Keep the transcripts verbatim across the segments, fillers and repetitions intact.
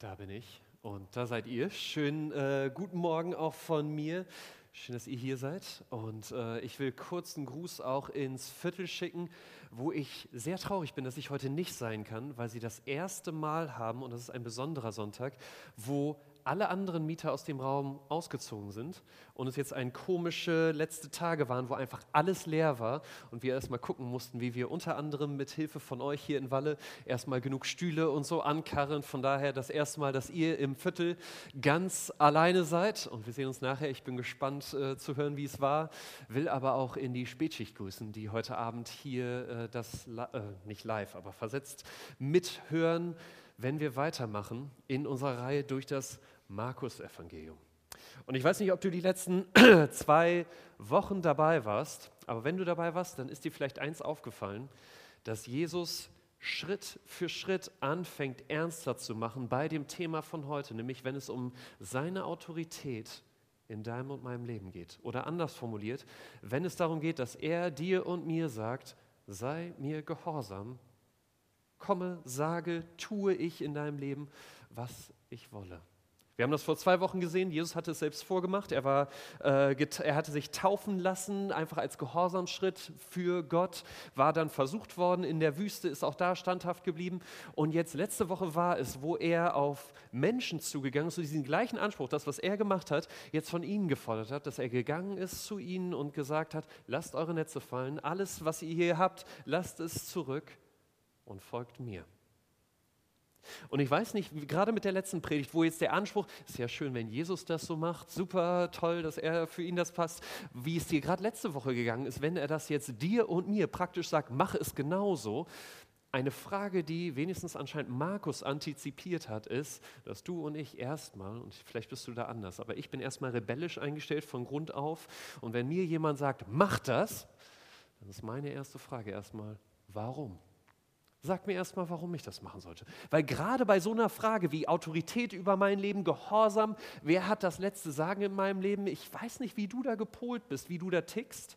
Da bin ich und da seid ihr. Schönen äh, guten Morgen auch von mir. Schön, dass ihr hier seid. Und äh, ich will kurz einen Gruß auch ins Viertel schicken, wo ich sehr traurig bin, dass ich heute nicht sein kann, weil sie das erste Mal haben, und das ist ein besonderer Sonntag, wo alle anderen Mieter aus dem Raum ausgezogen sind und es jetzt ein komische letzte Tage waren, wo einfach alles leer war und wir erstmal gucken mussten, wie wir unter anderem mit Hilfe von euch hier in Walle erstmal genug Stühle und so ankarren. Von daher das erste Mal, dass ihr im Viertel ganz alleine seid und wir sehen uns nachher. Ich bin gespannt äh, zu hören, wie es war, will aber auch in die Spätschicht grüßen, die heute Abend hier äh, das, äh, nicht live, aber versetzt mithören, wenn wir weitermachen in unserer Reihe durch das Markus-Evangelium. Und ich weiß nicht, ob du die letzten zwei Wochen dabei warst, aber wenn du dabei warst, dann ist dir vielleicht eins aufgefallen, dass Jesus Schritt für Schritt anfängt, ernster zu machen bei dem Thema von heute, nämlich wenn es um seine Autorität in deinem und meinem Leben geht. Oder anders formuliert, wenn es darum geht, dass er dir und mir sagt, sei mir gehorsam, komme, sage, tue ich in deinem Leben, was ich wolle. Wir haben das vor zwei Wochen gesehen, Jesus hatte es selbst vorgemacht, er, war, äh, get- er hatte sich taufen lassen, einfach als Gehorsamsschritt für Gott, war dann versucht worden in der Wüste, ist auch da standhaft geblieben und jetzt letzte Woche war es, wo er auf Menschen zugegangen ist, zu diesem gleichen Anspruch, das was er gemacht hat, jetzt von ihnen gefordert hat, dass er gegangen ist zu ihnen und gesagt hat, lasst eure Netze fallen, alles was ihr hier habt, lasst es zurück und folgt mir. Und ich weiß nicht, gerade mit der letzten Predigt, wo jetzt der Anspruch, ist ja schön, wenn Jesus das so macht, super toll, dass er für ihn das passt, wie es dir gerade letzte Woche gegangen ist, wenn er das jetzt dir und mir praktisch sagt, mach es genauso. Eine Frage, die wenigstens anscheinend Markus antizipiert hat, ist, dass du und ich erstmal, und vielleicht bist du da anders, aber ich bin erstmal rebellisch eingestellt von Grund auf und wenn mir jemand sagt, mach das, dann ist meine erste Frage erstmal, warum? Sag mir erstmal, warum ich das machen sollte. Weil gerade bei so einer Frage wie Autorität über mein Leben, Gehorsam, wer hat das letzte Sagen in meinem Leben? Ich weiß nicht, wie du da gepolt bist, wie du da tickst.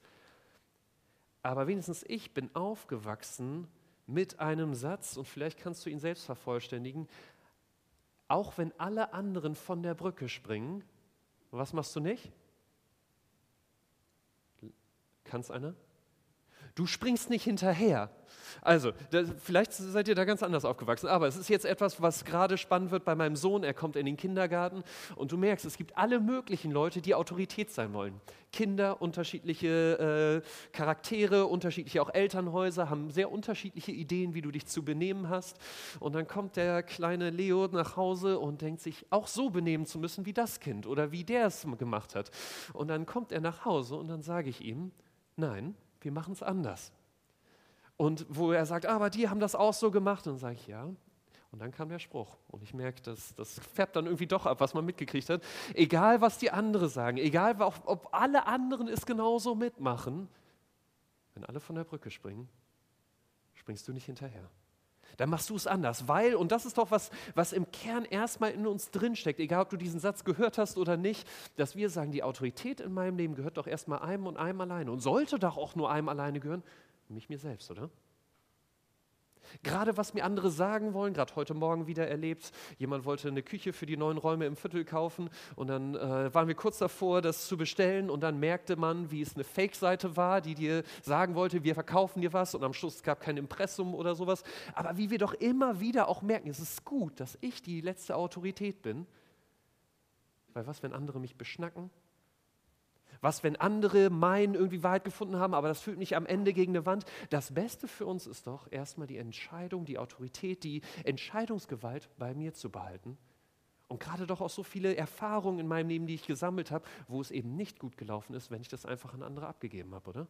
Aber wenigstens ich bin aufgewachsen mit einem Satz, und vielleicht kannst du ihn selbst vervollständigen, auch wenn alle anderen von der Brücke springen, was machst du nicht? Kann's einer? Du springst nicht hinterher. Also, das, vielleicht seid ihr da ganz anders aufgewachsen, aber es ist jetzt etwas, was gerade spannend wird bei meinem Sohn. Er kommt in den Kindergarten und du merkst, es gibt alle möglichen Leute, die Autorität sein wollen. Kinder, unterschiedliche äh, Charaktere, unterschiedliche auch Elternhäuser, haben sehr unterschiedliche Ideen, wie du dich zu benehmen hast. Und dann kommt der kleine Leo nach Hause und denkt sich, auch so benehmen zu müssen wie das Kind oder wie der es gemacht hat. Und dann kommt er nach Hause und dann sage ich ihm, nein, wir machen es anders. Und wo er sagt, ah, aber die haben das auch so gemacht. Und dann sage ich, ja. Und dann kam der Spruch. Und ich merke, dass das färbt dann irgendwie doch ab, was man mitgekriegt hat. Egal, was die anderen sagen, egal, ob alle anderen es genauso mitmachen, wenn alle von der Brücke springen, springst du nicht hinterher. Dann machst du es anders, weil, und das ist doch was, was im Kern erstmal in uns drinsteckt, egal ob du diesen Satz gehört hast oder nicht, dass wir sagen, die Autorität in meinem Leben gehört doch erstmal einem und einem alleine und sollte doch auch nur einem alleine gehören, nämlich mir selbst, oder? Gerade was mir andere sagen wollen, gerade heute Morgen wieder erlebt, jemand wollte eine Küche für die neuen Räume im Viertel kaufen und dann äh, waren wir kurz davor, das zu bestellen und dann merkte man, wie es eine Fake-Seite war, die dir sagen wollte, wir verkaufen dir was und am Schluss gab kein Impressum oder sowas. Aber wie wir doch immer wieder auch merken, es ist gut, dass ich die letzte Autorität bin, weil was, wenn andere mich beschnacken? Was, wenn andere meinen, irgendwie Wahrheit gefunden haben, aber das führt mich am Ende gegen eine Wand? Das Beste für uns ist doch erstmal die Entscheidung, die Autorität, die Entscheidungsgewalt bei mir zu behalten. Und gerade doch auch so viele Erfahrungen in meinem Leben, die ich gesammelt habe, wo es eben nicht gut gelaufen ist, wenn ich das einfach an andere abgegeben habe, oder?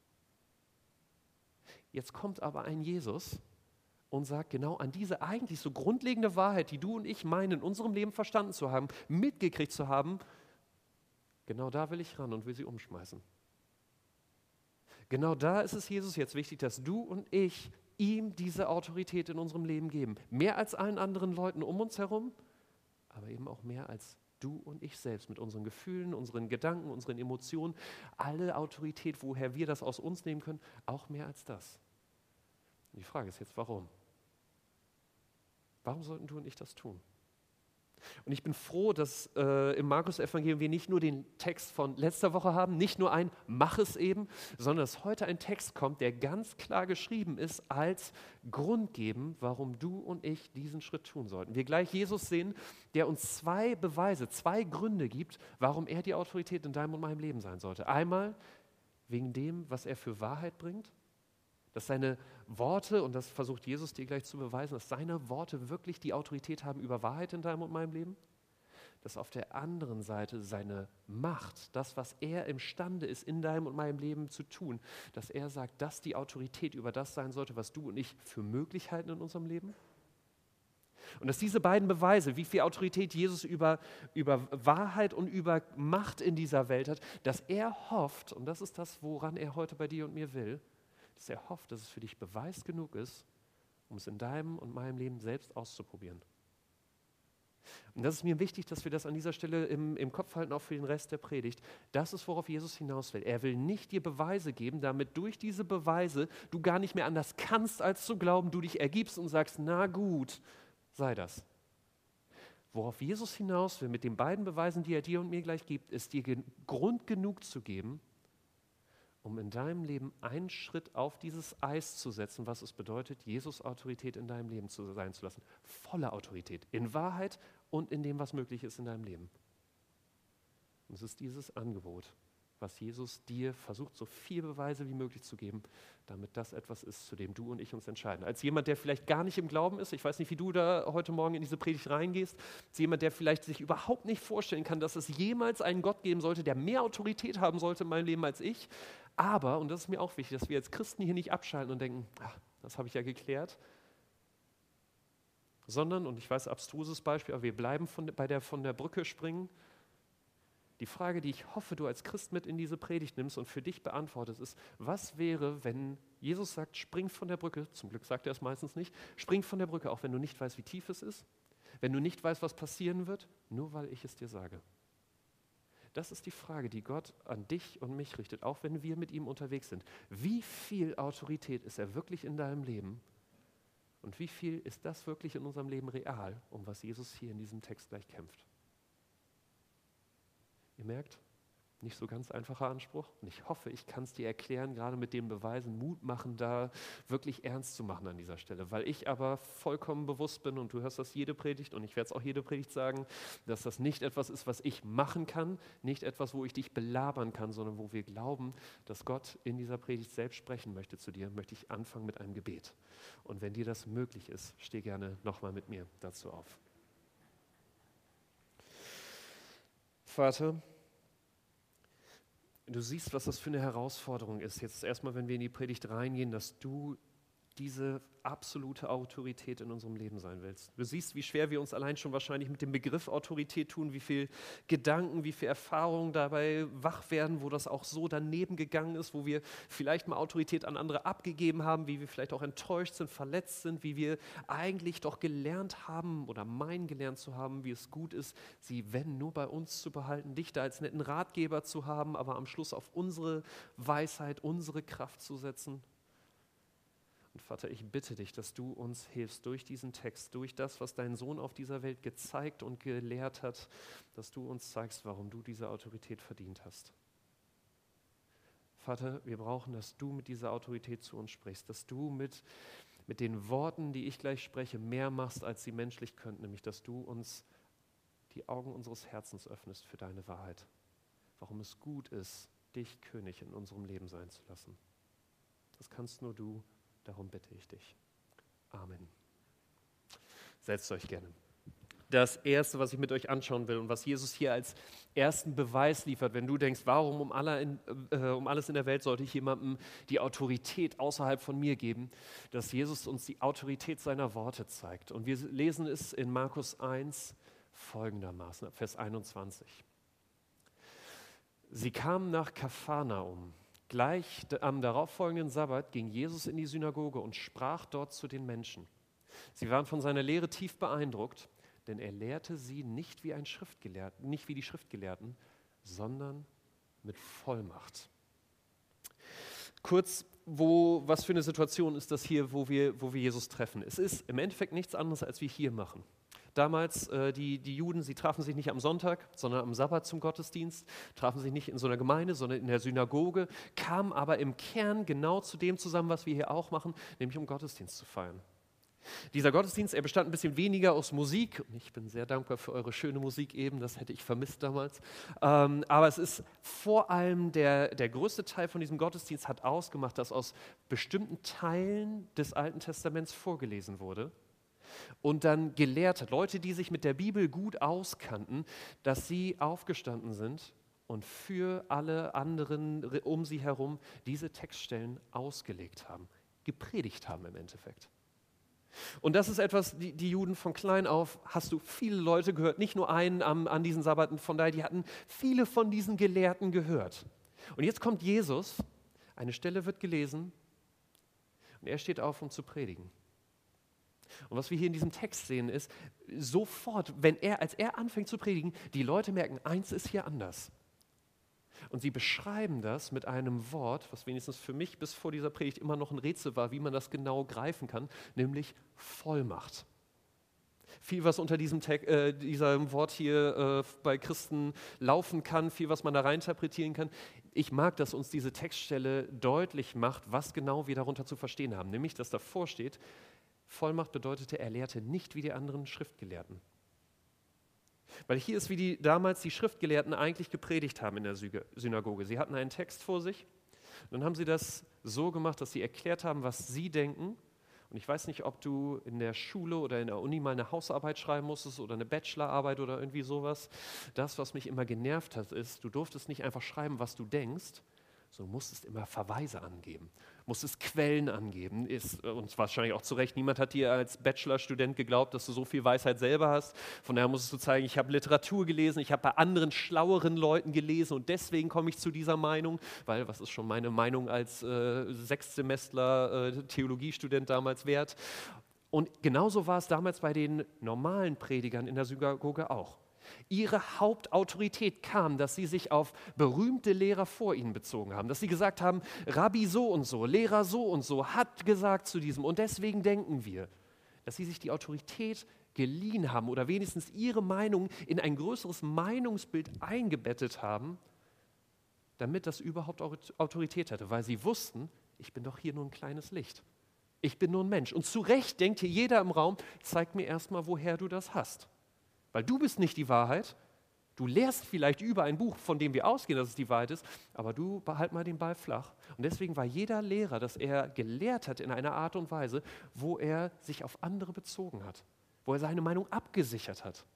Jetzt kommt aber ein Jesus und sagt genau an diese eigentlich so grundlegende Wahrheit, die du und ich meinen, in unserem Leben verstanden zu haben, mitgekriegt zu haben, genau da will ich ran und will sie umschmeißen. Genau da ist es Jesus jetzt wichtig, dass du und ich ihm diese Autorität in unserem Leben geben. Mehr als allen anderen Leuten um uns herum, aber eben auch mehr als du und ich selbst mit unseren Gefühlen, unseren Gedanken, unseren Emotionen. Alle Autorität, woher wir das aus uns nehmen können, auch mehr als das. Und die Frage ist jetzt, warum? Warum sollten du und ich das tun? Und ich bin froh, dass äh, im Markus-Evangelium wir nicht nur den Text von letzter Woche haben, nicht nur ein Mach es eben, sondern dass heute ein Text kommt, der ganz klar geschrieben ist als Grund geben, warum du und ich diesen Schritt tun sollten. Wir gleich Jesus sehen, der uns zwei Beweise, zwei Gründe gibt, warum er die Autorität in deinem und meinem Leben sein sollte. Einmal wegen dem, was er für Wahrheit bringt, dass seine Worte, und das versucht Jesus dir gleich zu beweisen, dass seine Worte wirklich die Autorität haben über Wahrheit in deinem und meinem Leben. Dass auf der anderen Seite seine Macht, das, was er imstande ist, in deinem und meinem Leben zu tun, dass er sagt, dass die Autorität über das sein sollte, was du und ich für möglich halten in unserem Leben. Und dass diese beiden Beweise, wie viel Autorität Jesus über, über Wahrheit und über Macht in dieser Welt hat, dass er hofft, und das ist das, woran er heute bei dir und mir will, dass er hofft, dass es für dich Beweis genug ist, um es in deinem und meinem Leben selbst auszuprobieren. Und das ist mir wichtig, dass wir das an dieser Stelle im, im Kopf halten, auch für den Rest der Predigt. Das ist, worauf Jesus hinaus will. Er will nicht dir Beweise geben, damit durch diese Beweise du gar nicht mehr anders kannst, als zu glauben, du dich ergibst und sagst, na gut, sei das. Worauf Jesus hinaus will, mit den beiden Beweisen, die er dir und mir gleich gibt, ist dir gen- Grund genug zu geben, um in deinem Leben einen Schritt auf dieses Eis zu setzen, was es bedeutet, Jesus Autorität in deinem Leben zu sein zu lassen. Volle Autorität, in Wahrheit und in dem, was möglich ist in deinem Leben. Und es ist dieses Angebot, was Jesus dir versucht, so viele Beweise wie möglich zu geben, damit das etwas ist, zu dem du und ich uns entscheiden. Als jemand, der vielleicht gar nicht im Glauben ist, ich weiß nicht, wie du da heute Morgen in diese Predigt reingehst, als jemand, der vielleicht sich überhaupt nicht vorstellen kann, dass es jemals einen Gott geben sollte, der mehr Autorität haben sollte in meinem Leben als ich. Aber, und das ist mir auch wichtig, dass wir als Christen hier nicht abschalten und denken, ach, das habe ich ja geklärt, sondern, und ich weiß, abstruses Beispiel, aber wir bleiben von, bei der von der Brücke springen. Die Frage, die ich hoffe, du als Christ mit in diese Predigt nimmst und für dich beantwortest, ist, was wäre, wenn Jesus sagt, spring von der Brücke, zum Glück sagt er es meistens nicht, spring von der Brücke, auch wenn du nicht weißt, wie tief es ist, wenn du nicht weißt, was passieren wird, nur weil ich es dir sage. Das ist die Frage, die Gott an dich und mich richtet, auch wenn wir mit ihm unterwegs sind. Wie viel Autorität ist er wirklich in deinem Leben? Und wie viel ist das wirklich in unserem Leben real, um was Jesus hier in diesem Text gleich kämpft? Ihr merkt, nicht so ganz einfacher Anspruch. Und ich hoffe, ich kann es dir erklären, gerade mit den Beweisen Mut machen, da wirklich ernst zu machen an dieser Stelle. Weil ich aber vollkommen bewusst bin, und du hörst das jede Predigt, und ich werde es auch jede Predigt sagen, dass das nicht etwas ist, was ich machen kann, nicht etwas, wo ich dich belabern kann, sondern wo wir glauben, dass Gott in dieser Predigt selbst sprechen möchte zu dir, möchte ich anfangen mit einem Gebet. Und wenn dir das möglich ist, steh gerne nochmal mit mir dazu auf. Vater, du siehst, was das für eine Herausforderung ist. Jetzt erstmal, wenn wir in die Predigt reingehen, dass du diese absolute Autorität in unserem Leben sein willst. Du siehst, wie schwer wir uns allein schon wahrscheinlich mit dem Begriff Autorität tun, wie viel Gedanken, wie viel Erfahrungen dabei wach werden, wo das auch so daneben gegangen ist, wo wir vielleicht mal Autorität an andere abgegeben haben, wie wir vielleicht auch enttäuscht sind, verletzt sind, wie wir eigentlich doch gelernt haben oder meinen gelernt zu haben, wie es gut ist, sie, wenn, nur bei uns zu behalten, dich da als netten Ratgeber zu haben, aber am Schluss auf unsere Weisheit, unsere Kraft zu setzen. Und Vater, ich bitte dich, dass du uns hilfst durch diesen Text, durch das, was dein Sohn auf dieser Welt gezeigt und gelehrt hat, dass du uns zeigst, warum du diese Autorität verdient hast. Vater, wir brauchen, dass du mit dieser Autorität zu uns sprichst, dass du mit, mit den Worten, die ich gleich spreche, mehr machst, als sie menschlich könnten, nämlich dass du uns die Augen unseres Herzens öffnest für deine Wahrheit, warum es gut ist, dich König in unserem Leben sein zu lassen. Das kannst nur du. Darum bitte ich dich. Amen. Setzt euch gerne. Das Erste, was ich mit euch anschauen will und was Jesus hier als ersten Beweis liefert, wenn du denkst, warum um, alle in, äh, um alles in der Welt sollte ich jemandem die Autorität außerhalb von mir geben, dass Jesus uns die Autorität seiner Worte zeigt. Und wir lesen es in Markus eins folgendermaßen, Vers einundzwanzig. Sie kamen nach Kapharnaum. Gleich am darauffolgenden Sabbat ging Jesus in die Synagoge und sprach dort zu den Menschen. Sie waren von seiner Lehre tief beeindruckt, denn er lehrte sie nicht wie ein Schriftgelehrter, nicht wie die Schriftgelehrten, sondern mit Vollmacht. Kurz, wo, was für eine Situation ist das hier, wo wir, wo wir Jesus treffen? Es ist im Endeffekt nichts anderes, als wir hier machen. Damals, äh, die, die Juden, sie trafen sich nicht am Sonntag, sondern am Sabbat zum Gottesdienst, trafen sich nicht in so einer Gemeinde, sondern in der Synagoge, kamen aber im Kern genau zu dem zusammen, was wir hier auch machen, nämlich um Gottesdienst zu feiern. Dieser Gottesdienst, er bestand ein bisschen weniger aus Musik. Und ich bin sehr dankbar für eure schöne Musik eben, das hätte ich vermisst damals. Ähm, aber es ist vor allem der, der größte Teil von diesem Gottesdienst hat ausgemacht, dass aus bestimmten Teilen des Alten Testaments vorgelesen wurde und dann gelehrt hat, Leute, die sich mit der Bibel gut auskannten, dass sie aufgestanden sind und für alle anderen um sie herum diese Textstellen ausgelegt haben, gepredigt haben im Endeffekt. Und das ist etwas, die, die Juden von klein auf, hast du viele Leute gehört, nicht nur einen am, an diesen Sabbaten, von daher, die hatten viele von diesen Gelehrten gehört. Und jetzt kommt Jesus, eine Stelle wird gelesen und er steht auf, um zu predigen. Und was wir hier in diesem Text sehen ist, sofort, wenn er, als er anfängt zu predigen, die Leute merken, eins ist hier anders. Und sie beschreiben das mit einem Wort, was wenigstens für mich bis vor dieser Predigt immer noch ein Rätsel war, wie man das genau greifen kann, nämlich Vollmacht. Viel, was unter diesem, Te- äh, diesem Wort hier äh, bei Christen laufen kann, viel, was man da reininterpretieren kann. Ich mag, dass uns diese Textstelle deutlich macht, was genau wir darunter zu verstehen haben. Nämlich, dass davor steht, Vollmacht bedeutete, er lehrte nicht wie die anderen Schriftgelehrten. Weil hier ist, wie die damals die Schriftgelehrten eigentlich gepredigt haben in der Synagoge. Sie hatten einen Text vor sich, dann haben sie das so gemacht, dass sie erklärt haben, was sie denken. Und ich weiß nicht, ob du in der Schule oder in der Uni mal eine Hausarbeit schreiben musstest oder eine Bachelorarbeit oder irgendwie sowas. Das, was mich immer genervt hat, ist, du durftest nicht einfach schreiben, was du denkst, sondern du musstest immer Verweise angeben, musstest Quellen angeben. Ist, und wahrscheinlich auch zu Recht, niemand hat dir als Bachelorstudent geglaubt, dass du so viel Weisheit selber hast. Von daher musstest du zeigen, ich habe Literatur gelesen, ich habe bei anderen schlaueren Leuten gelesen und deswegen komme ich zu dieser Meinung, weil was ist schon meine Meinung als äh, Sechstsemestler äh, Theologiestudent damals wert? Und genauso war es damals bei den normalen Predigern in der Synagoge auch. Ihre Hauptautorität kam, dass sie sich auf berühmte Lehrer vor ihnen bezogen haben, dass sie gesagt haben, Rabbi so und so, Lehrer so und so hat gesagt zu diesem und deswegen denken wir, dass sie sich die Autorität geliehen haben oder wenigstens ihre Meinung in ein größeres Meinungsbild eingebettet haben, damit das überhaupt Autorität hatte, weil sie wussten, ich bin doch hier nur ein kleines Licht. Ich bin nur ein Mensch. Und zu Recht denkt hier jeder im Raum, zeig mir erstmal, woher du das hast. Weil du bist nicht die Wahrheit, du lehrst vielleicht über ein Buch, von dem wir ausgehen, dass es die Wahrheit ist, aber du behalt mal den Ball flach. Und deswegen war jeder Lehrer, dass er gelehrt hat in einer Art und Weise, wo er sich auf andere bezogen hat, wo er seine Meinung abgesichert hat.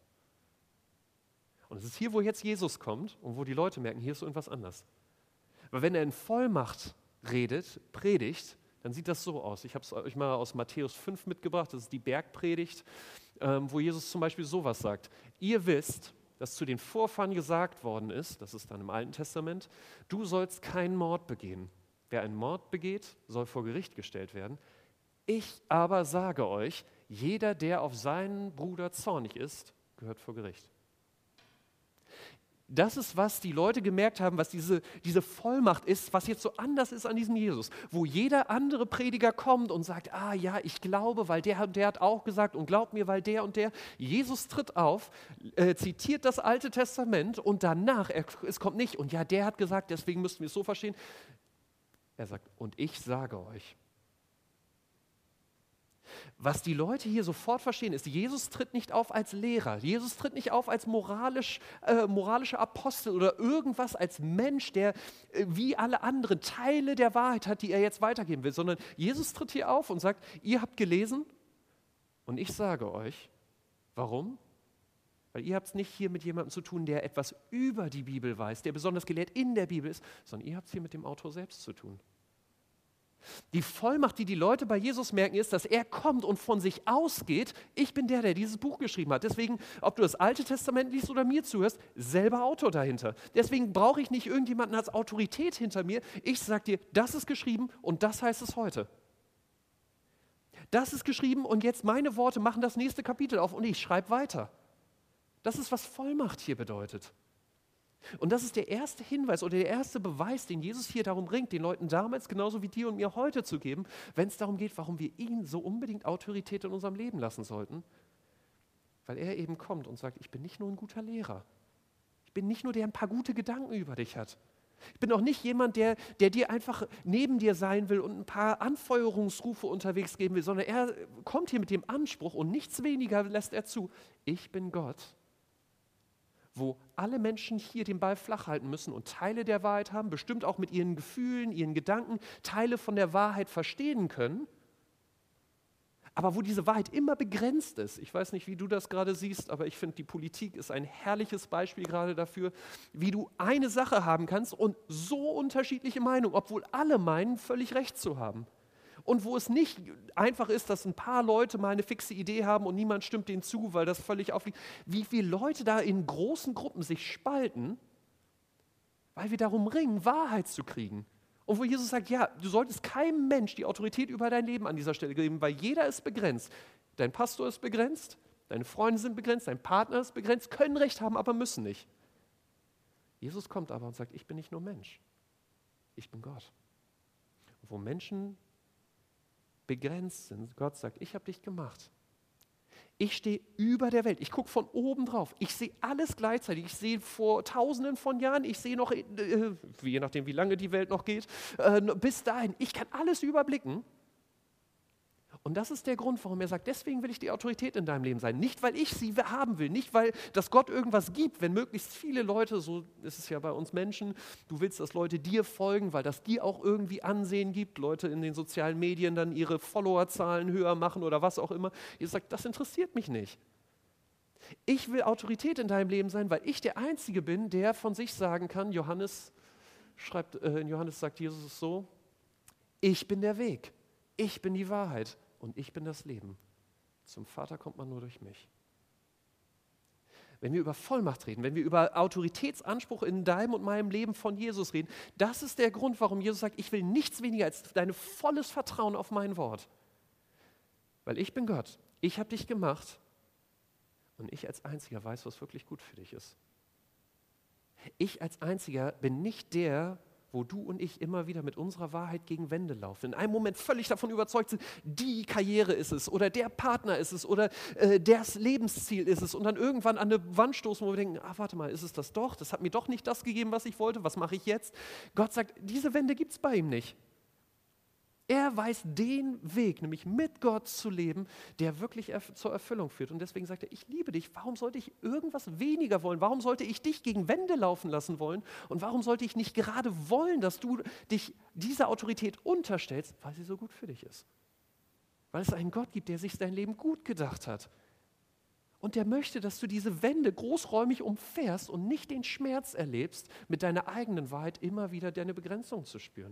Und es ist hier, wo jetzt Jesus kommt und wo die Leute merken, hier ist so irgendwas anders. Weil wenn er in Vollmacht redet, predigt, dann sieht das so aus. Ich habe es euch mal aus Matthäus fünf mitgebracht, das ist die Bergpredigt, ähm, wo Jesus zum Beispiel sowas sagt. Ihr wisst, dass zu den Vorfahren gesagt worden ist, das ist dann im Alten Testament, du sollst keinen Mord begehen. Wer einen Mord begeht, soll vor Gericht gestellt werden. Ich aber sage euch, jeder, der auf seinen Bruder zornig ist, gehört vor Gericht. Das ist, was die Leute gemerkt haben, was diese, diese Vollmacht ist, was jetzt so anders ist an diesem Jesus, wo jeder andere Prediger kommt und sagt, ah ja, ich glaube, weil der, der hat auch gesagt und glaubt mir, weil der und der. Jesus tritt auf, äh, zitiert das Alte Testament und danach, er, es kommt nicht, und ja, der hat gesagt, deswegen müssten wir es so verstehen. Er sagt, und ich sage euch. Was die Leute hier sofort verstehen, ist, Jesus tritt nicht auf als Lehrer, Jesus tritt nicht auf als moralisch, äh, moralischer Apostel oder irgendwas, als Mensch, der äh, wie alle anderen Teile der Wahrheit hat, die er jetzt weitergeben will, sondern Jesus tritt hier auf und sagt, ihr habt gelesen und ich sage euch, warum? Weil ihr habt es nicht hier mit jemandem zu tun, der etwas über die Bibel weiß, der besonders gelehrt in der Bibel ist, sondern ihr habt es hier mit dem Autor selbst zu tun. Die Vollmacht, die die Leute bei Jesus merken, ist, dass er kommt und von sich ausgeht, ich bin der, der dieses Buch geschrieben hat. Deswegen, ob du das Alte Testament liest oder mir zuhörst, selber Autor dahinter. Deswegen brauche ich nicht irgendjemanden als Autorität hinter mir. Ich sage dir, das ist geschrieben und das heißt es heute. Das ist geschrieben und jetzt meine Worte machen das nächste Kapitel auf und ich schreibe weiter. Das ist, was Vollmacht hier bedeutet. Und das ist der erste Hinweis oder der erste Beweis, den Jesus hier darum bringt, den Leuten damals genauso wie dir und mir heute zu geben, wenn es darum geht, warum wir ihn so unbedingt Autorität in unserem Leben lassen sollten. Weil er eben kommt und sagt, ich bin nicht nur ein guter Lehrer. Ich bin nicht nur der, der ein paar gute Gedanken über dich hat. Ich bin auch nicht jemand, der, der dir einfach neben dir sein will und ein paar Anfeuerungsrufe unterwegs geben will, sondern er kommt hier mit dem Anspruch und nichts weniger lässt er zu. Ich bin Gott, wo alle Menschen hier den Ball flach halten müssen und Teile der Wahrheit haben, bestimmt auch mit ihren Gefühlen, ihren Gedanken, Teile von der Wahrheit verstehen können, aber wo diese Wahrheit immer begrenzt ist. Ich weiß nicht, wie du das gerade siehst, aber ich finde, die Politik ist ein herrliches Beispiel gerade dafür, wie du eine Sache haben kannst und so unterschiedliche Meinungen, obwohl alle meinen, völlig recht zu haben. Und wo es nicht einfach ist, dass ein paar Leute mal eine fixe Idee haben und niemand stimmt denen zu, weil das völlig aufliegt. Wie viele Leute da in großen Gruppen sich spalten, weil wir darum ringen, Wahrheit zu kriegen. Und wo Jesus sagt, ja, du solltest keinem Mensch die Autorität über dein Leben an dieser Stelle geben, weil jeder ist begrenzt. Dein Pastor ist begrenzt, deine Freunde sind begrenzt, dein Partner ist begrenzt, können Recht haben, aber müssen nicht. Jesus kommt aber und sagt, ich bin nicht nur Mensch, ich bin Gott. Und wo Menschen begrenzt sind, Gott sagt, ich habe dich gemacht. Ich stehe über der Welt. Ich gucke von oben drauf. Ich sehe alles gleichzeitig. Ich sehe vor tausenden von Jahren, ich sehe noch, äh, je nachdem wie lange die Welt noch geht, äh, bis dahin. Ich kann alles überblicken. Und das ist der Grund, warum er sagt, deswegen will ich die Autorität in deinem Leben sein. Nicht, weil ich sie haben will, nicht, weil das Gott irgendwas gibt, wenn möglichst viele Leute, so ist es ja bei uns Menschen, du willst, dass Leute dir folgen, weil das dir auch irgendwie Ansehen gibt, Leute in den sozialen Medien dann ihre Followerzahlen höher machen oder was auch immer. Ihr sagt, das interessiert mich nicht. Ich will Autorität in deinem Leben sein, weil ich der Einzige bin, der von sich sagen kann, Johannes schreibt, äh, in Johannes sagt Jesus es so, ich bin der Weg, ich bin die Wahrheit. Und ich bin das Leben. Zum Vater kommt man nur durch mich. Wenn wir über Vollmacht reden, wenn wir über Autoritätsanspruch in deinem und meinem Leben von Jesus reden, das ist der Grund, warum Jesus sagt, ich will nichts weniger als dein volles Vertrauen auf mein Wort. Weil ich bin Gott, ich habe dich gemacht und ich als Einziger weiß, was wirklich gut für dich ist. Ich als Einziger bin nicht der, wo du und ich immer wieder mit unserer Wahrheit gegen Wände laufen. In einem Moment völlig davon überzeugt sind, die Karriere ist es oder der Partner ist es oder äh, das Lebensziel ist es und dann irgendwann an eine Wand stoßen, wo wir denken, ach warte mal, ist es das doch? Das hat mir doch nicht das gegeben, was ich wollte, was mache ich jetzt? Gott sagt, diese Wände gibt es bei ihm nicht. Er weiß den Weg, nämlich mit Gott zu leben, der wirklich erf- zur Erfüllung führt. Und deswegen sagt er, ich liebe dich. Warum sollte ich irgendwas weniger wollen? Warum sollte ich dich gegen Wände laufen lassen wollen? Und warum sollte ich nicht gerade wollen, dass du dich dieser Autorität unterstellst, weil sie so gut für dich ist? Weil es einen Gott gibt, der sich dein Leben gut gedacht hat. Und der möchte, dass du diese Wände großräumig umfährst und nicht den Schmerz erlebst, mit deiner eigenen Wahrheit immer wieder deine Begrenzung zu spüren.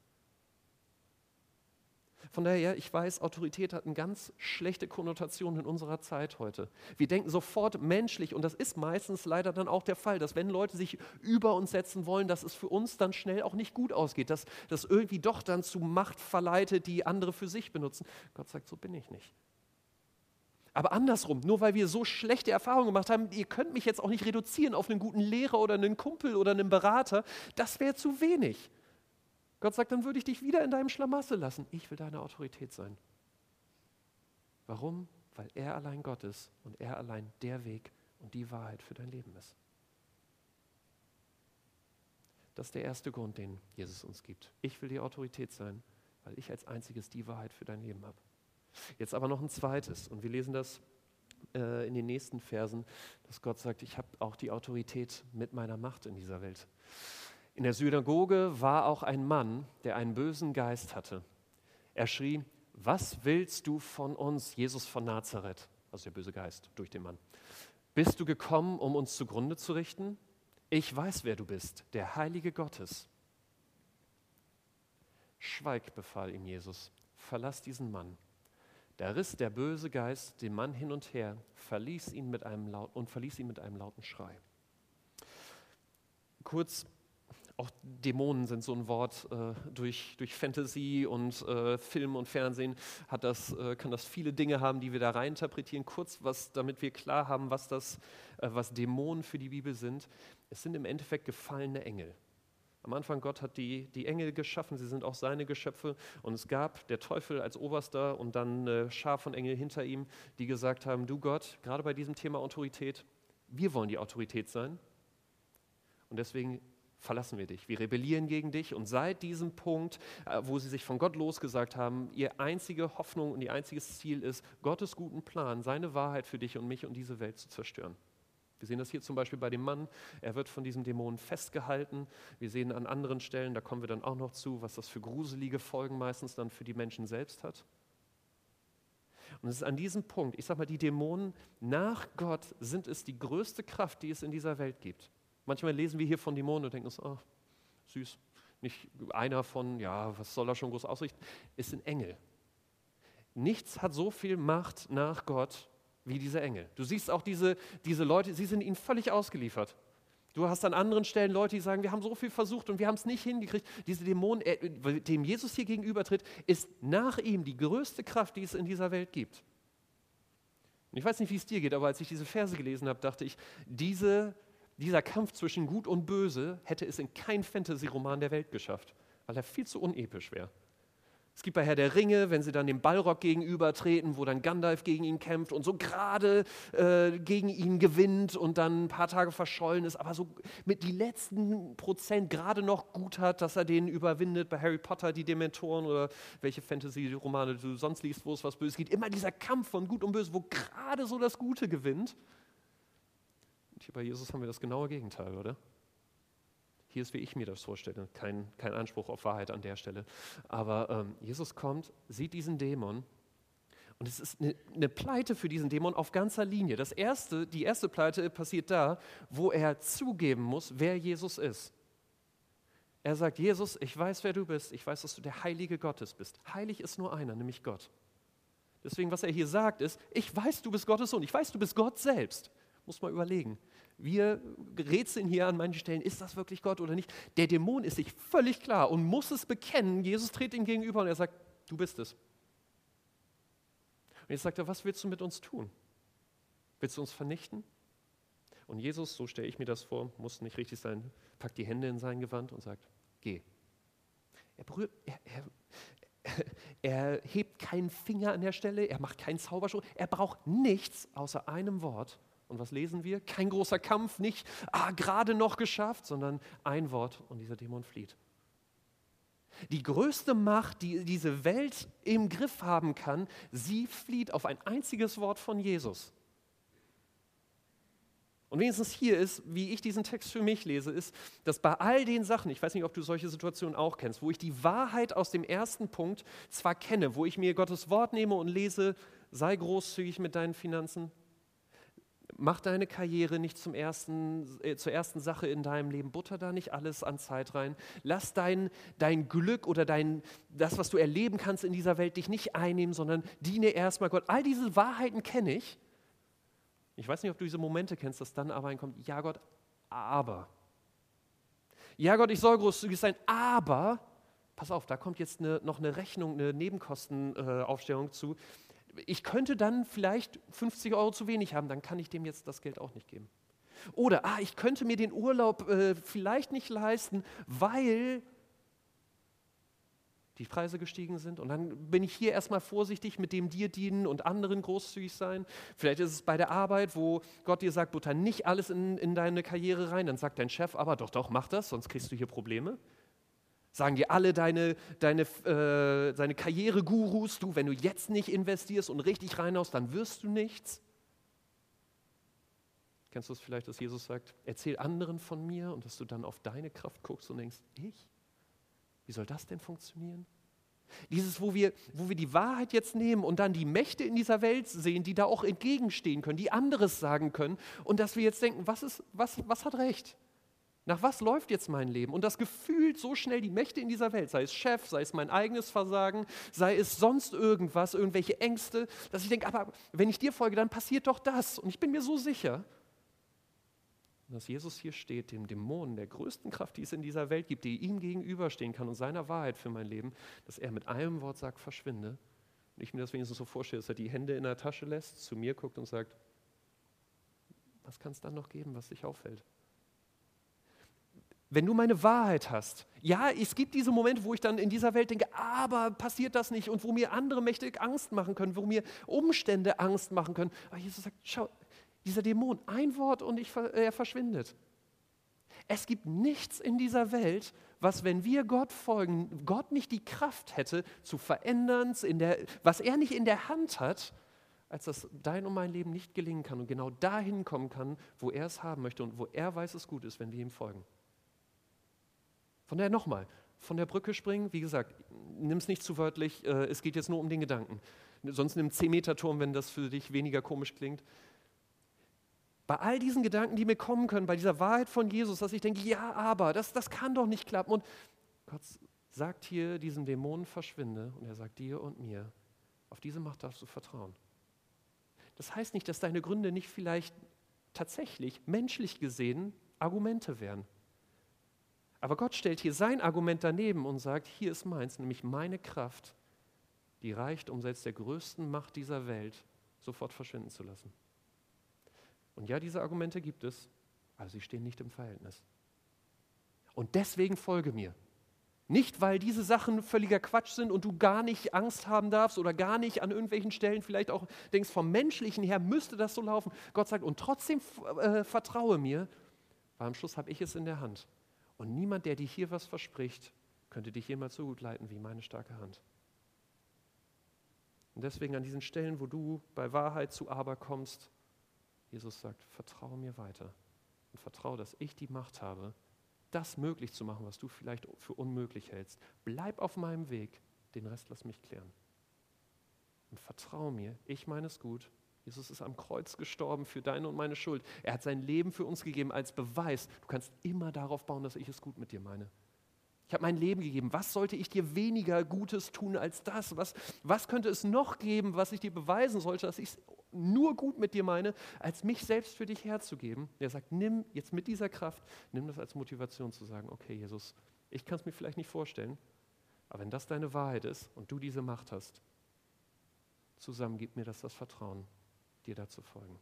Von daher, ich weiß, Autorität hat eine ganz schlechte Konnotation in unserer Zeit heute. Wir denken sofort menschlich und das ist meistens leider dann auch der Fall, dass wenn Leute sich über uns setzen wollen, dass es für uns dann schnell auch nicht gut ausgeht, dass das irgendwie doch dann zu Macht verleitet, die andere für sich benutzen. Gott sagt, so bin ich nicht. Aber andersrum, nur weil wir so schlechte Erfahrungen gemacht haben, ihr könnt mich jetzt auch nicht reduzieren auf einen guten Lehrer oder einen Kumpel oder einen Berater, das wäre zu wenig. Gott sagt, dann würde ich dich wieder in deinem Schlamassel lassen. Ich will deine Autorität sein. Warum? Weil er allein Gott ist und er allein der Weg und die Wahrheit für dein Leben ist. Das ist der erste Grund, den Jesus uns gibt. Ich will die Autorität sein, weil ich als einziges die Wahrheit für dein Leben habe. Jetzt aber noch ein zweites und wir lesen das äh, in den nächsten Versen, dass Gott sagt, ich habe auch die Autorität mit meiner Macht in dieser Welt. In der Synagoge war auch ein Mann, der einen bösen Geist hatte. Er schrie, was willst du von uns, Jesus von Nazareth? Also der böse Geist durch den Mann. Bist du gekommen, um uns zugrunde zu richten? Ich weiß, wer du bist, der Heilige Gottes. Schweig, befahl ihm Jesus, verlass diesen Mann. Da riss der böse Geist den Mann hin und her, verließ ihn mit einem laut, und verließ ihn mit einem lauten Schrei. Kurz Auch Dämonen sind so ein Wort. Äh, durch, durch Fantasy und äh, Film und Fernsehen hat das, äh, kann das viele Dinge haben, die wir da reininterpretieren. Kurz, was, damit wir klar haben, was, das, äh, was Dämonen für die Bibel sind. Es sind im Endeffekt gefallene Engel. Am Anfang, Gott hat die, die Engel geschaffen, sie sind auch seine Geschöpfe. Und es gab der Teufel als Oberster und dann eine Schar von Engeln hinter ihm, die gesagt haben, du Gott, gerade bei diesem Thema Autorität, wir wollen die Autorität sein. Und deswegen verlassen wir dich. Wir rebellieren gegen dich. Und seit diesem Punkt, wo sie sich von Gott losgesagt haben, ihre einzige Hoffnung und ihr einziges Ziel ist, Gottes guten Plan, seine Wahrheit für dich und mich und diese Welt zu zerstören. Wir sehen das hier zum Beispiel bei dem Mann, er wird von diesem Dämonen festgehalten. Wir sehen an anderen Stellen, da kommen wir dann auch noch zu, was das für gruselige Folgen meistens dann für die Menschen selbst hat. Und es ist an diesem Punkt, ich sage mal, die Dämonen nach Gott sind es die größte Kraft, die es in dieser Welt gibt. Manchmal lesen wir hier von Dämonen und denken uns, oh, süß, nicht einer von, ja, was soll er schon groß ausrichten? Es sind Engel. Nichts hat so viel Macht nach Gott wie diese Engel. Du siehst auch diese, diese Leute, sie sind ihnen völlig ausgeliefert. Du hast an anderen Stellen Leute, die sagen, wir haben so viel versucht und wir haben es nicht hingekriegt. Diese Dämonen, äh, dem Jesus hier gegenübertritt, ist nach ihm die größte Kraft, die es in dieser Welt gibt. Und ich weiß nicht, wie es dir geht, aber als ich diese Verse gelesen habe, dachte ich, diese, dieser Kampf zwischen Gut und Böse hätte es in kein Fantasy-Roman der Welt geschafft, weil er viel zu unepisch wäre. Es gibt bei Herr der Ringe, wenn sie dann dem Balrog gegenübertreten, wo dann Gandalf gegen ihn kämpft und so gerade äh, gegen ihn gewinnt und dann ein paar Tage verschollen ist, aber so mit die letzten Prozent gerade noch gut hat, dass er den überwindet. Bei Harry Potter, die Dementoren oder welche Fantasy-Romane du sonst liest, wo es was Böses gibt. Immer dieser Kampf von Gut und Böse, wo gerade so das Gute gewinnt. Und hier bei Jesus haben wir das genaue Gegenteil, oder? Hier ist, wie ich mir das vorstelle, kein, kein Anspruch auf Wahrheit an der Stelle. Aber ähm, Jesus kommt, sieht diesen Dämon und es ist eine, eine Pleite für diesen Dämon auf ganzer Linie. Das erste, die erste Pleite passiert da, wo er zugeben muss, wer Jesus ist. Er sagt, Jesus, ich weiß, wer du bist. Ich weiß, dass du der Heilige Gottes bist. Heilig ist nur einer, nämlich Gott. Deswegen, was er hier sagt, ist, ich weiß, du bist Gottes Sohn. Ich weiß, du bist Gott selbst. Muss mal überlegen. Wir rätseln hier an manchen Stellen, ist das wirklich Gott oder nicht? Der Dämon ist sich völlig klar und muss es bekennen. Jesus tritt ihm gegenüber und er sagt, du bist es. Und jetzt sagt er, was willst du mit uns tun? Willst du uns vernichten? Und Jesus, so stelle ich mir das vor, muss nicht richtig sein, packt die Hände in sein Gewand und sagt, geh. Er, berührt, er, er, er hebt keinen Finger an der Stelle, er macht keinen Zauberspruch, er braucht nichts außer einem Wort. Und was lesen wir? Kein großer Kampf, nicht ah, gerade noch geschafft, sondern ein Wort und dieser Dämon flieht. Die größte Macht, die diese Welt im Griff haben kann, sie flieht auf ein einziges Wort von Jesus. Und wenigstens hier ist, wie ich diesen Text für mich lese, ist, dass bei all den Sachen, ich weiß nicht, ob du solche Situationen auch kennst, wo ich die Wahrheit aus dem ersten Punkt zwar kenne, wo ich mir Gottes Wort nehme und lese, sei großzügig mit deinen Finanzen, mach deine Karriere nicht zum ersten, äh, zur ersten Sache in deinem Leben. Butter da nicht alles an Zeit rein. Lass dein, dein Glück oder dein, das, was du erleben kannst in dieser Welt, dich nicht einnehmen, sondern diene erstmal Gott. All diese Wahrheiten kenne ich. Ich weiß nicht, ob du diese Momente kennst, dass dann aber reinkommt, ja Gott, aber. Ja Gott, ich soll großzügig sein, aber, pass auf, da kommt jetzt eine, noch eine Rechnung, eine Nebenkostenaufstellung äh, zu. Ich könnte dann vielleicht fünfzig Euro zu wenig haben, dann kann ich dem jetzt das Geld auch nicht geben. Oder, ah, ich könnte mir den Urlaub äh, vielleicht nicht leisten, weil die Preise gestiegen sind. Und dann bin ich hier erstmal vorsichtig mit dem dir dienen und anderen großzügig sein. Vielleicht ist es bei der Arbeit, wo Gott dir sagt, butter nicht alles in, in deine Karriere rein. Dann sagt dein Chef, aber doch, doch, mach das, sonst kriegst du hier Probleme. Sagen dir alle deine, deine, äh, deine Karrieregurus, du, wenn du jetzt nicht investierst und richtig reinhaust, dann wirst du nichts. Kennst du es vielleicht, dass Jesus sagt, erzähl anderen von mir und dass du dann auf deine Kraft guckst und denkst, ich? Wie soll das denn funktionieren? Dieses, wo wir, wo wir die Wahrheit jetzt nehmen und dann die Mächte in dieser Welt sehen, die da auch entgegenstehen können, die anderes sagen können und dass wir jetzt denken, was, ist, was, was hat recht? Nach was läuft jetzt mein Leben? Und das gefühlt so schnell die Mächte in dieser Welt, sei es Chef, sei es mein eigenes Versagen, sei es sonst irgendwas, irgendwelche Ängste, dass ich denke, aber wenn ich dir folge, dann passiert doch das. Und ich bin mir so sicher. Und dass Jesus hier steht, dem Dämonen, der größten Kraft, die es in dieser Welt gibt, die ihm gegenüberstehen kann und seiner Wahrheit für mein Leben, dass er mit einem Wort sagt, verschwinde. Und ich mir das wenigstens so vorstelle, dass er die Hände in der Tasche lässt, zu mir guckt und sagt, was kann es dann noch geben, was dich auffällt? Wenn du meine Wahrheit hast, ja, es gibt diese Momente, wo ich dann in dieser Welt denke, aber passiert das nicht und wo mir andere Mächte Angst machen können, wo mir Umstände Angst machen können. Aber Jesus sagt, schau, dieser Dämon, ein Wort und ich, er verschwindet. Es gibt nichts in dieser Welt, was, wenn wir Gott folgen, Gott nicht die Kraft hätte, zu verändern, in der, was er nicht in der Hand hat, als dass dein und mein Leben nicht gelingen kann und genau dahin kommen kann, wo er es haben möchte und wo er weiß, es gut ist, wenn wir ihm folgen. Von daher nochmal, von der Brücke springen, wie gesagt, nimm es nicht zu wörtlich, äh, es geht jetzt nur um den Gedanken. Sonst nimm zehn-Meter-Turm, wenn das für dich weniger komisch klingt. Bei all diesen Gedanken, die mir kommen können, bei dieser Wahrheit von Jesus, dass ich denke, ja, aber, das, das kann doch nicht klappen. Und Gott sagt hier diesem Dämonen, verschwinde, und er sagt dir und mir, auf diese Macht darfst du vertrauen. Das heißt nicht, dass deine Gründe nicht vielleicht tatsächlich, menschlich gesehen, Argumente wären. Aber Gott stellt hier sein Argument daneben und sagt, hier ist meins, nämlich meine Kraft, die reicht, um selbst der größten Macht dieser Welt sofort verschwinden zu lassen. Und ja, diese Argumente gibt es, aber sie stehen nicht im Verhältnis. Und deswegen folge mir. Nicht, weil diese Sachen völliger Quatsch sind und du gar nicht Angst haben darfst oder gar nicht an irgendwelchen Stellen vielleicht auch denkst, vom Menschlichen her müsste das so laufen. Gott sagt, und trotzdem äh, vertraue mir, weil am Schluss habe ich es in der Hand. Und niemand, der dir hier was verspricht, könnte dich jemals so gut leiten wie meine starke Hand. Und deswegen an diesen Stellen, wo du bei Wahrheit zu Aber kommst, Jesus sagt, vertraue mir weiter und vertraue, dass ich die Macht habe, das möglich zu machen, was du vielleicht für unmöglich hältst. Bleib auf meinem Weg, den Rest lass mich klären. Und vertraue mir, ich meine es gut. Jesus ist am Kreuz gestorben für deine und meine Schuld. Er hat sein Leben für uns gegeben als Beweis. Du kannst immer darauf bauen, dass ich es gut mit dir meine. Ich habe mein Leben gegeben. Was sollte ich dir weniger Gutes tun als das? Was, was könnte es noch geben, was ich dir beweisen sollte, dass ich es nur gut mit dir meine, als mich selbst für dich herzugeben? Er sagt, nimm jetzt mit dieser Kraft, nimm das als Motivation zu sagen, okay, Jesus, ich kann es mir vielleicht nicht vorstellen, aber wenn das deine Wahrheit ist und du diese Macht hast, zusammen gibt mir das das Vertrauen, dir da zu folgen.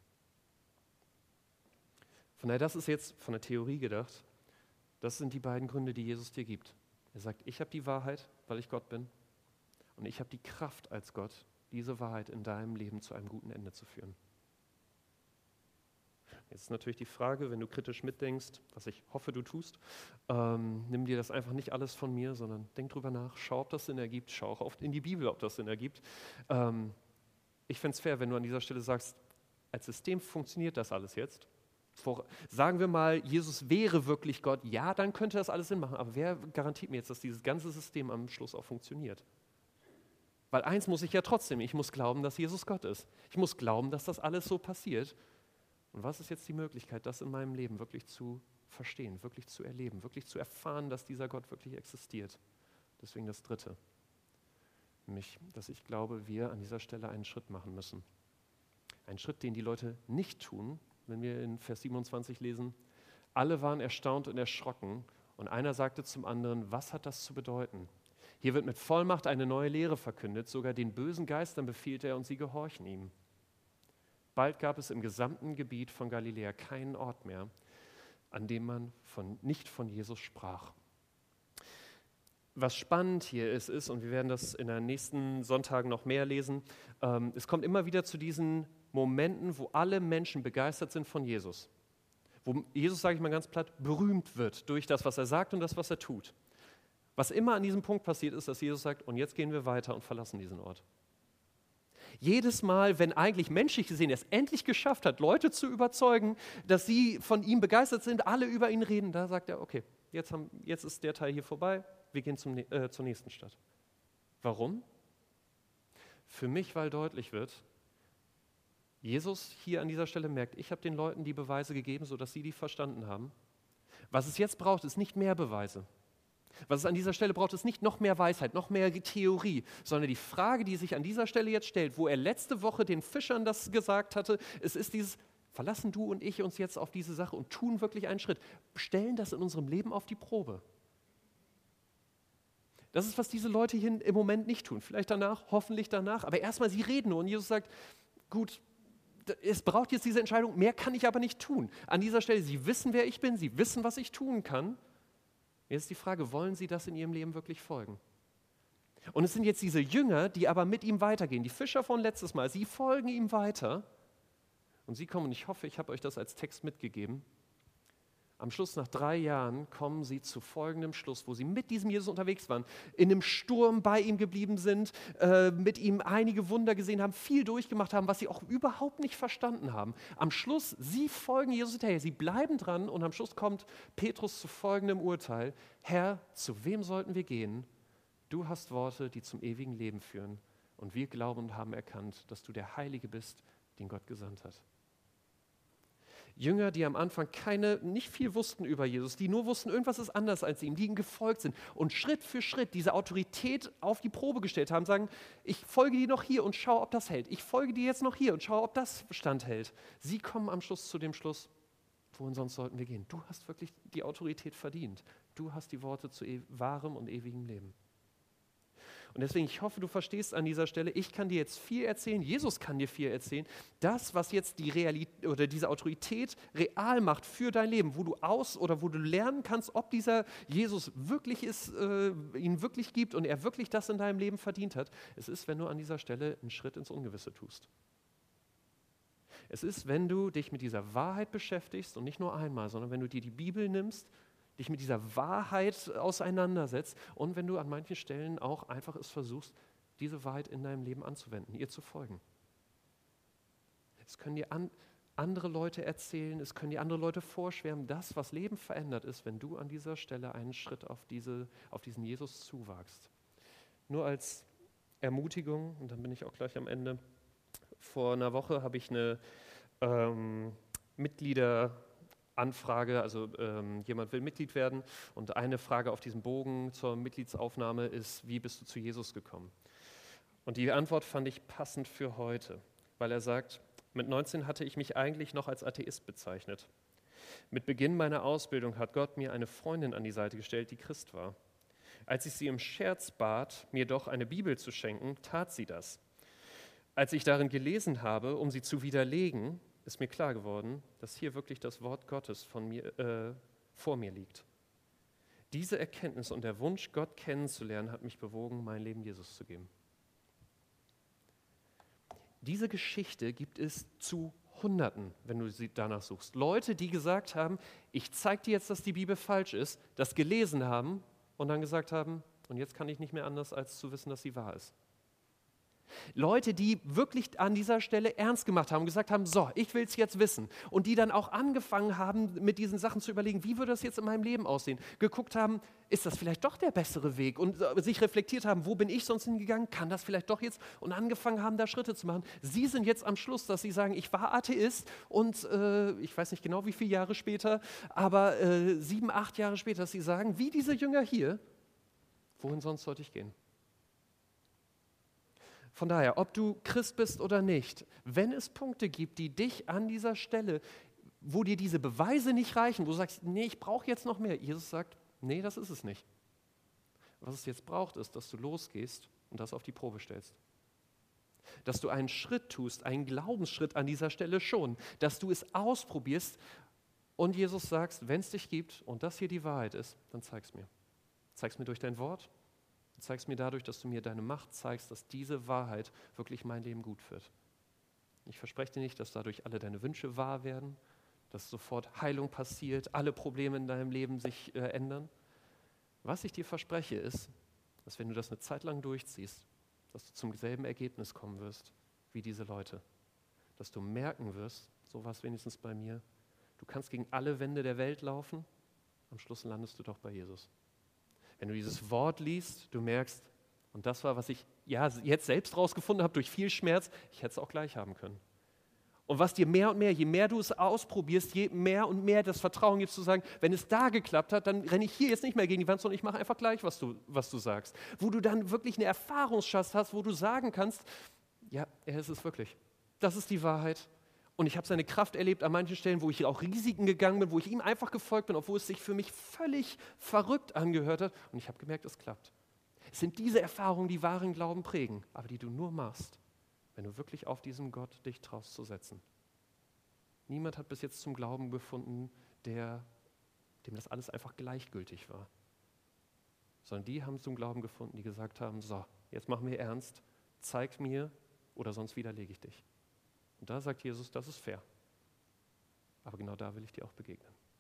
Von daher, das ist jetzt von der Theorie gedacht, das sind die beiden Gründe, die Jesus dir gibt. Er sagt, ich habe die Wahrheit, weil ich Gott bin, und ich habe die Kraft als Gott, diese Wahrheit in deinem Leben zu einem guten Ende zu führen. Jetzt ist natürlich die Frage, wenn du kritisch mitdenkst, was ich hoffe, du tust, ähm, nimm dir das einfach nicht alles von mir, sondern denk drüber nach, schau, ob das Sinn ergibt, schau auch oft in die Bibel, ob das Sinn ergibt. Ähm, ich fände es fair, wenn du an dieser Stelle sagst, als System funktioniert das alles jetzt. Vor, sagen wir mal, Jesus wäre wirklich Gott, ja, dann könnte das alles Sinn machen, aber wer garantiert mir jetzt, dass dieses ganze System am Schluss auch funktioniert? Weil eins muss ich ja trotzdem, ich muss glauben, dass Jesus Gott ist. Ich muss glauben, dass das alles so passiert. Und was ist jetzt die Möglichkeit, das in meinem Leben wirklich zu verstehen, wirklich zu erleben, wirklich zu erfahren, dass dieser Gott wirklich existiert? Deswegen das Dritte, nämlich, dass ich glaube, wir an dieser Stelle einen Schritt machen müssen. Einen Schritt, den die Leute nicht tun, wenn wir in Vers siebenundzwanzig lesen. Alle waren erstaunt und erschrocken und einer sagte zum anderen, was hat das zu bedeuten? Hier wird mit Vollmacht eine neue Lehre verkündet, sogar den bösen Geistern befiehlt er und sie gehorchen ihm. Bald gab es im gesamten Gebiet von Galiläa keinen Ort mehr, an dem man von, nicht von Jesus sprach. Was spannend hier ist, ist, und wir werden das in den nächsten Sonntagen noch mehr lesen, ähm, es kommt immer wieder zu diesen Momenten, wo alle Menschen begeistert sind von Jesus. Wo Jesus, sage ich mal ganz platt, berühmt wird durch das, was er sagt und das, was er tut. Was immer an diesem Punkt passiert ist, dass Jesus sagt, und jetzt gehen wir weiter und verlassen diesen Ort. Jedes Mal, wenn eigentlich menschlich gesehen er es endlich geschafft hat, Leute zu überzeugen, dass sie von ihm begeistert sind, alle über ihn reden, da sagt er, okay, jetzt, haben, jetzt ist der Teil hier vorbei, wir gehen zum, äh, zur nächsten Stadt. Warum? Für mich, weil deutlich wird, Jesus hier an dieser Stelle merkt, ich habe den Leuten die Beweise gegeben, sodass sie die verstanden haben. Was es jetzt braucht, ist nicht mehr Beweise. Was es an dieser Stelle braucht, ist nicht noch mehr Weisheit, noch mehr Theorie, sondern die Frage, die sich an dieser Stelle jetzt stellt, wo er letzte Woche den Fischern das gesagt hatte, es ist dieses, verlassen du und ich uns jetzt auf diese Sache und tun wirklich einen Schritt, stellen das in unserem Leben auf die Probe. Das ist, was diese Leute hier im Moment nicht tun. Vielleicht danach, hoffentlich danach, aber erstmal, sie reden nur und Jesus sagt, gut, es braucht jetzt diese Entscheidung, mehr kann ich aber nicht tun. An dieser Stelle, sie wissen, wer ich bin, sie wissen, was ich tun kann. Jetzt ist die Frage, wollen sie das in ihrem Leben wirklich folgen? Und es sind jetzt diese Jünger, die aber mit ihm weitergehen. Die Fischer von letztes Mal, sie folgen ihm weiter. Und sie kommen, und ich hoffe, ich habe euch das als Text mitgegeben. Am Schluss, nach drei Jahren, kommen sie zu folgendem Schluss, wo sie mit diesem Jesus unterwegs waren, in einem Sturm bei ihm geblieben sind, äh, mit ihm einige Wunder gesehen haben, viel durchgemacht haben, was sie auch überhaupt nicht verstanden haben. Am Schluss, sie folgen Jesus hinterher, sie bleiben dran und am Schluss kommt Petrus zu folgendem Urteil: Herr, zu wem sollten wir gehen? Du hast Worte, die zum ewigen Leben führen. Und wir glauben und haben erkannt, dass du der Heilige bist, den Gott gesandt hat. Jünger, die am Anfang keine, nicht viel wussten über Jesus, die nur wussten, irgendwas ist anders als ihm, die ihm gefolgt sind und Schritt für Schritt diese Autorität auf die Probe gestellt haben, sagen, ich folge dir noch hier und schaue, ob das hält. Ich folge dir jetzt noch hier und schaue, ob das standhält. Sie kommen am Schluss zu dem Schluss, wohin sonst sollten wir gehen? Du hast wirklich die Autorität verdient. Du hast die Worte zu e- wahrem und ewigem Leben. Und deswegen, ich hoffe, du verstehst an dieser Stelle, ich kann dir jetzt viel erzählen, Jesus kann dir viel erzählen. Das, was jetzt die Realität oder diese Autorität real macht für dein Leben, wo du aus oder wo du lernen kannst, ob dieser Jesus wirklich ist, äh, ihn wirklich gibt und er wirklich das in deinem Leben verdient hat, es ist, wenn du an dieser Stelle einen Schritt ins Ungewisse tust. Es ist, wenn du dich mit dieser Wahrheit beschäftigst und nicht nur einmal, sondern wenn du dir die Bibel nimmst, dich mit dieser Wahrheit auseinandersetzt und wenn du an manchen Stellen auch einfach es versuchst, diese Wahrheit in deinem Leben anzuwenden, ihr zu folgen. Es können dir an, andere Leute erzählen, es können dir andere Leute vorschwärmen, das, was Leben verändert ist, wenn du an dieser Stelle einen Schritt auf, diese, auf diesen Jesus zuwagst. Nur als Ermutigung, und dann bin ich auch gleich am Ende, vor einer Woche habe ich eine ähm, Mitglieder Anfrage, also ähm, jemand will Mitglied werden und eine Frage auf diesem Bogen zur Mitgliedsaufnahme ist, wie bist du zu Jesus gekommen? Und die Antwort fand ich passend für heute, weil er sagt, mit neunzehn hatte ich mich eigentlich noch als Atheist bezeichnet. Mit Beginn meiner Ausbildung hat Gott mir eine Freundin an die Seite gestellt, die Christ war. Als ich sie im Scherz bat, mir doch eine Bibel zu schenken, tat sie das. Als ich darin gelesen habe, um sie zu widerlegen, ist mir klar geworden, dass hier wirklich das Wort Gottes von mir, äh, vor mir liegt. Diese Erkenntnis und der Wunsch, Gott kennenzulernen, hat mich bewogen, mein Leben Jesus zu geben. Diese Geschichte gibt es zu Hunderten, wenn du sie danach suchst. Leute, die gesagt haben, ich zeige dir jetzt, dass die Bibel falsch ist, das gelesen haben und dann gesagt haben, und jetzt kann ich nicht mehr anders, als zu wissen, dass sie wahr ist. Leute, die wirklich an dieser Stelle ernst gemacht haben und gesagt haben, so, ich will es jetzt wissen. Und die dann auch angefangen haben, mit diesen Sachen zu überlegen, wie würde das jetzt in meinem Leben aussehen? Geguckt haben, ist das vielleicht doch der bessere Weg? Und sich reflektiert haben, wo bin ich sonst hingegangen? Kann das vielleicht doch jetzt? Und angefangen haben, da Schritte zu machen. Sie sind jetzt am Schluss, dass sie sagen, ich war Atheist und äh, ich weiß nicht genau, wie viele Jahre später, aber äh, sieben, acht Jahre später, dass sie sagen, wie diese Jünger hier, wohin sonst sollte ich gehen? Von daher, ob du Christ bist oder nicht, wenn es Punkte gibt, die dich an dieser Stelle, wo dir diese Beweise nicht reichen, wo du sagst, nee, ich brauche jetzt noch mehr. Jesus sagt, nee, das ist es nicht. Was es jetzt braucht, ist, dass du losgehst und das auf die Probe stellst. Dass du einen Schritt tust, einen Glaubensschritt an dieser Stelle schon, dass du es ausprobierst und Jesus sagst, wenn es dich gibt und das hier die Wahrheit ist, dann zeig es mir. Zeig es mir durch dein Wort. Du zeigst mir dadurch, dass du mir deine Macht zeigst, dass diese Wahrheit wirklich mein Leben gut wird. Ich verspreche dir nicht, dass dadurch alle deine Wünsche wahr werden, dass sofort Heilung passiert, alle Probleme in deinem Leben sich äh, ändern. Was ich dir verspreche ist, dass wenn du das eine Zeit lang durchziehst, dass du zum selben Ergebnis kommen wirst wie diese Leute. Dass du merken wirst, so war es wenigstens bei mir, du kannst gegen alle Wände der Welt laufen, am Schluss landest du doch bei Jesus. Wenn du dieses Wort liest, du merkst, und das war, was ich ja, jetzt selbst rausgefunden habe, durch viel Schmerz, ich hätte es auch gleich haben können. Und was dir mehr und mehr, je mehr du es ausprobierst, je mehr und mehr das Vertrauen gibt zu sagen, wenn es da geklappt hat, dann renne ich hier jetzt nicht mehr gegen die Wand, sondern ich mache einfach gleich, was du, was du sagst. Wo du dann wirklich eine Erfahrungsschatz hast, wo du sagen kannst, ja, er ist es wirklich. Das ist die Wahrheit. Und ich habe seine Kraft erlebt an manchen Stellen, wo ich auch Risiken gegangen bin, wo ich ihm einfach gefolgt bin, obwohl es sich für mich völlig verrückt angehört hat. Und ich habe gemerkt, es klappt. Es sind diese Erfahrungen, die wahren Glauben prägen, aber die du nur machst, wenn du wirklich auf diesen Gott dich traust zu setzen. Niemand hat bis jetzt zum Glauben gefunden, der, dem das alles einfach gleichgültig war. Sondern die haben zum Glauben gefunden, die gesagt haben, so, jetzt machen wir ernst, zeig mir oder sonst widerlege ich dich. Und da sagt Jesus, das ist fair. Aber genau da will ich dir auch begegnen.